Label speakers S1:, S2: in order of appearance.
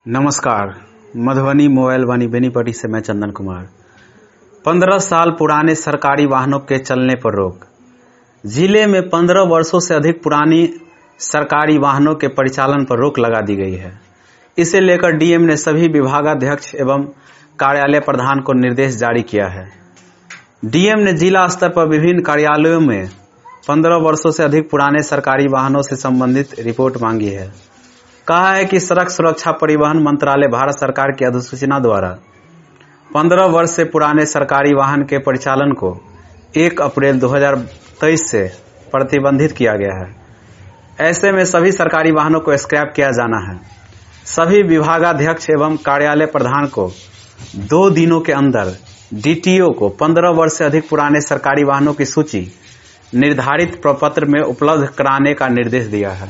S1: नमस्कार। मधुबनी मोबाइल वाणी बेनीपट्टी से मैं चंदन कुमार। 15 साल पुराने सरकारी वाहनों के चलने पर रोक। जिले में 15 वर्षों से अधिक पुरानी सरकारी वाहनों के परिचालन पर रोक लगा दी गई है। इसे लेकर डीएम ने सभी विभागाध्यक्ष एवं कार्यालय प्रधान को निर्देश जारी किया है। डीएम ने जिला स्तर पर विभिन्न कार्यालयों में 15 वर्षों से अधिक पुराने सरकारी वाहनों से संबंधित रिपोर्ट मांगी है। कहा है कि सड़क सुरक्षा परिवहन मंत्रालय भारत सरकार की अधिसूचना द्वारा 15 वर्ष से पुराने सरकारी वाहन के परिचालन को 1 अप्रैल 2023 से प्रतिबंधित किया गया है। ऐसे में सभी सरकारी वाहनों को स्क्रैप किया जाना है। सभी विभागाध्यक्ष एवं कार्यालय प्रधान को 2 दिनों के अंदर डीटीओ को 15 वर्ष से अधिक पुराने सरकारी वाहनों की सूची निर्धारित प्रपत्र में उपलब्ध कराने का निर्देश दिया है।